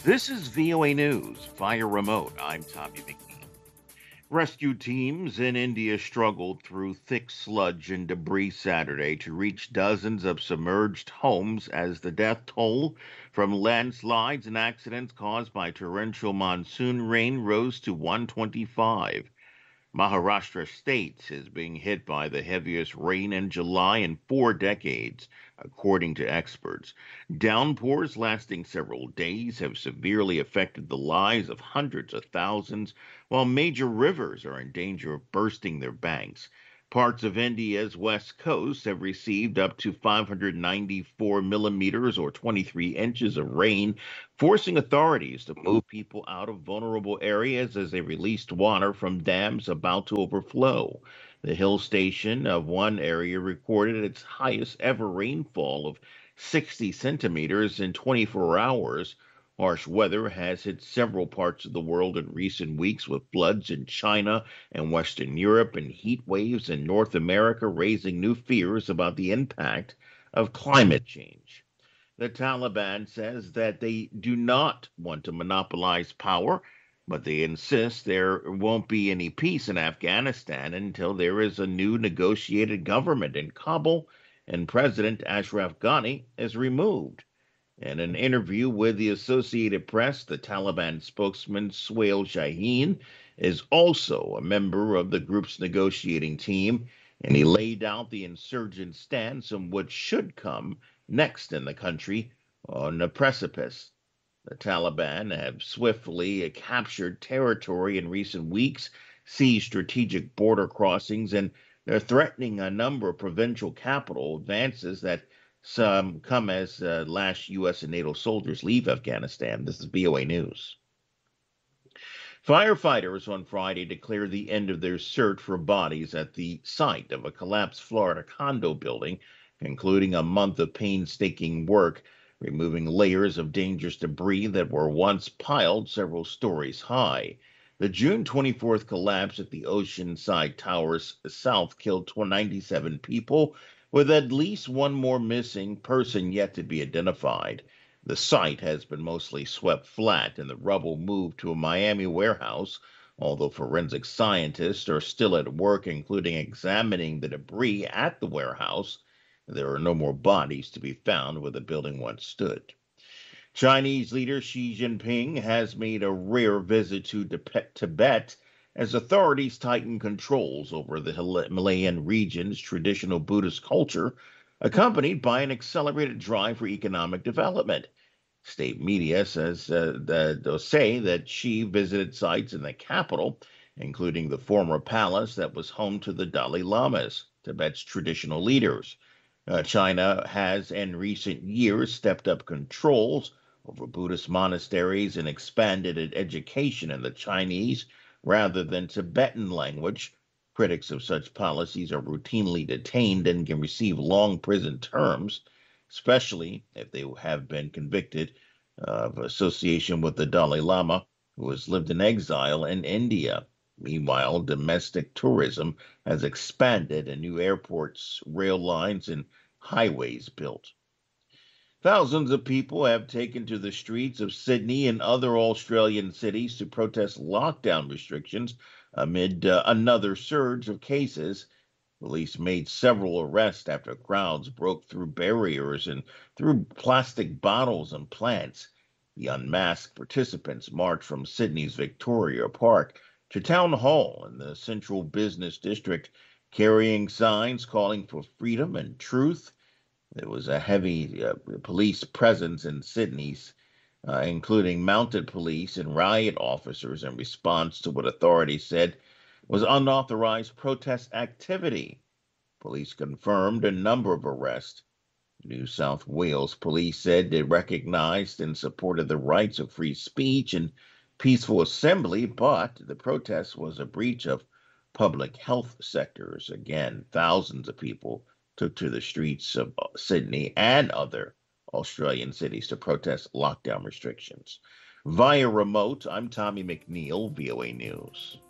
This is VOA News via remote. I'm Tommy McNeil. Rescue teams in India struggled through thick sludge and debris Saturday to reach dozens of submerged homes as the death toll from landslides and accidents caused by torrential monsoon rain rose to 125. Maharashtra state is being hit by the heaviest rain in July in 4 decades, according to experts. Downpours lasting several days have severely affected the lives of hundreds of thousands, while major rivers are in danger of bursting their banks. Parts of India's west coast have received up to 594 millimeters or 23 inches of rain, forcing authorities to move people out of vulnerable areas as they released water from dams about to overflow. The hill station of one area recorded its highest ever rainfall of 60 centimeters in 24 hours. Harsh weather has hit several parts of the world in recent weeks, with floods in China and Western Europe and heat waves in North America raising new fears about the impact of climate change. The Taliban says that they do not want to monopolize power, but they insist there won't be any peace in Afghanistan until there is a new negotiated government in Kabul and President Ashraf Ghani is removed. In an interview with the Associated Press, the Taliban spokesman Suhail Shaheen is also a member of the group's negotiating team, and he laid out the insurgent stance on what should come next in the country on the precipice. The Taliban have swiftly captured territory in recent weeks, seized strategic border crossings, and they're threatening a number of provincial capital advances that some come as last U.S. and NATO soldiers leave Afghanistan. This is VOA News. Firefighters on Friday declared the end of their search for bodies at the site of a collapsed Florida condo building, concluding a month of painstaking work, removing layers of dangerous debris that were once piled several stories high. The June 24th collapse at the Oceanside Towers South killed 97 people, with at least one more missing person yet to be identified. The site has been mostly swept flat and the rubble moved to a Miami warehouse, although forensic scientists are still at work, including examining the debris at the warehouse. There are no more bodies to be found where the building once stood. Chinese leader Xi Jinping has made a rare visit to Tibet as authorities tighten controls over the Himalayan region's traditional Buddhist culture, accompanied by an accelerated drive for economic development. State media say that Xi visited sites in the capital, including the former palace that was home to the Dalai Lamas, Tibet's traditional leaders. China has in recent years stepped up controls over Buddhist monasteries and expanded education in the Chinese rather than Tibetan language. Critics of such policies are routinely detained and can receive long prison terms, especially if they have been convicted of association with the Dalai Lama, who has lived in exile in India. Meanwhile, domestic tourism has expanded and new airports, rail lines, and highways built. Thousands of people have taken to the streets of Sydney and other Australian cities to protest lockdown restrictions amid another surge of cases. Police made several arrests after crowds broke through barriers and threw plastic bottles and plants. The unmasked participants marched from Sydney's Victoria Park to Town Hall in the central business district, carrying signs calling for freedom and truth. There was a heavy police presence in Sydney's, including mounted police and riot officers, in response to what authorities said was unauthorized protest activity. Police confirmed a number of arrests. New South Wales police said they recognized and supported the rights of free speech and peaceful assembly, but the protest was a breach of public health sectors. Again, thousands of people took to the streets of Sydney and other Australian cities to protest lockdown restrictions. Via remote, I'm Tommy McNeil, VOA News.